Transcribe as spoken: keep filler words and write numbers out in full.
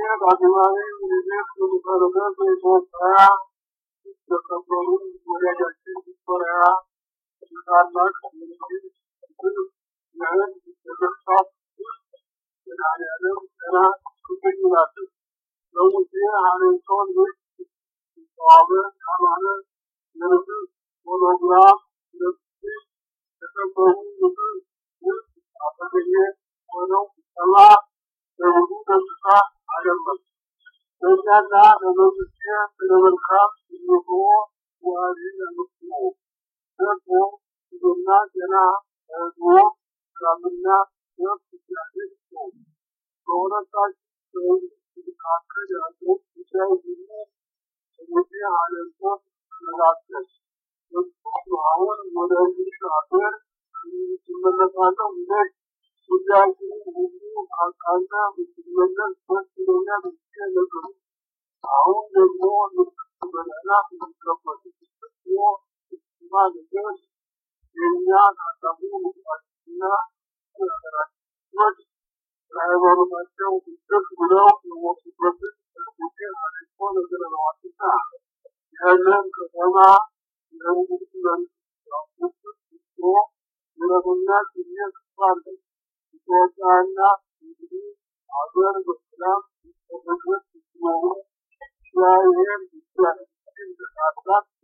ባድማዊ ምኒልክ ንጉሠ በኢትዮጵያ የተከበሩ ወዳጃችን ቪክቶሪያ ታላቅ ምኒልክ የህዝብ የመርሳት መድኃኒዓለም ጤና ይገኝላችሁ። በሙሴ ሀሬንሶን ውስጥ የተዋበ ያማረ የንጉሥ ሞኖግራፍ ለብሼ የተከበሩ ንጉሥ ውስጥ አጠገቤ ሆነው ሲሰማ በብዙ ደስታ አደመጡ። በእኛና በመንግስቴ ስለ መልካም ምኞቶ ዋሪ ለምስሉ ደግሞ ብዙና ጤና ለሕዝቦ ሰላምና ረፍት እግዚአብሔር ይስጠው። በሁለታችን በሕዝብ መካከል ያለው ጉዳይ ሁሉ በሙሴ ሀሬንሶን ተነጋገርን። አሁን ወደ እንግሊዝ አገር ትመለሳለህ እንዴ? ጉዳያችንን ሁሉ አቃና ብትመለስ ደስ ይለኛል ብዬ ነገርኩት። አሁን ደግሞ ልትበላና ልትቀበል ስትወ ስትማ ነገር የእኛ ታላቁ ንጉሣችንና ሀገራችን ለሃይማኖታቸው ድርቅ ብለው የሞቱበትን ሙሴ ሀሬንሶን ነግረነዋልና ይህንን ከተማ የእንግሊዝ መንግስት ያውቁት ብሎ ምሕረትና ስሜት ባለን ኢትዮጵያና እንግሊዝ አገር በሰላም በፍቅር ሲኖሩ እግዚአብሔር ይመስገን።